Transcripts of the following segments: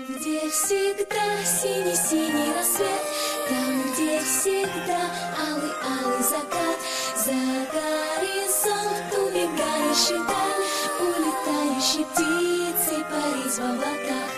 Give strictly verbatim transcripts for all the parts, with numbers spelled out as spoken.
где всегда синий-синий рассвет, там, где всегда алый-алый закат, за горизонт убегаешь и даль, улетающей птицей парить в облаках.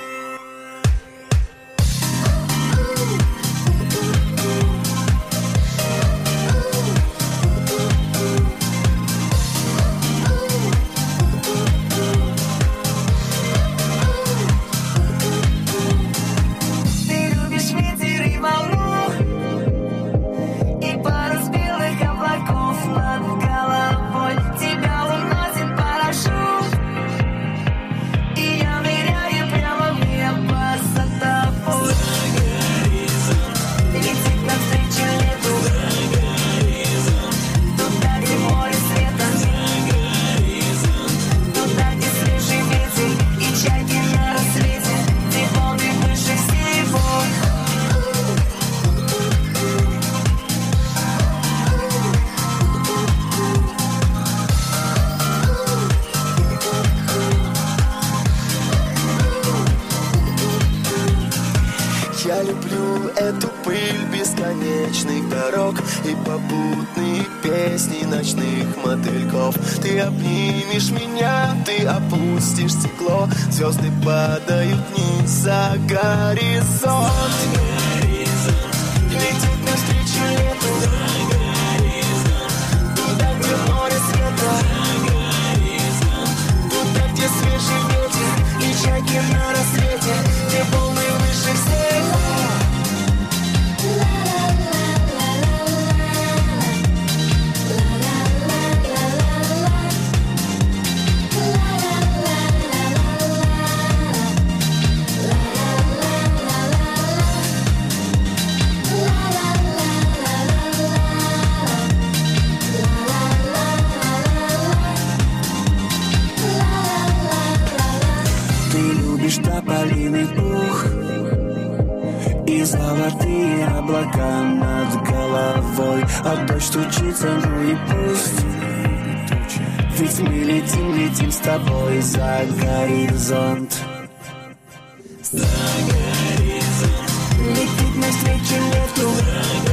Я люблю эту пыль бесконечных дорог и попутные песни ночных мотыльков. Ты обнимешь меня, ты опустишь стекло, звезды падают вниз за горизонт. Летит навстречу лету, туда, где море света, туда, где свежий ветер и чайки на рассвете, где волны выше всех. Тополиный пух и золотые облака над головой, а дождь стучится, ну и пусть. Ведь мы летим, летим с тобой за горизонт. За горизонт. Летит навстречу лету.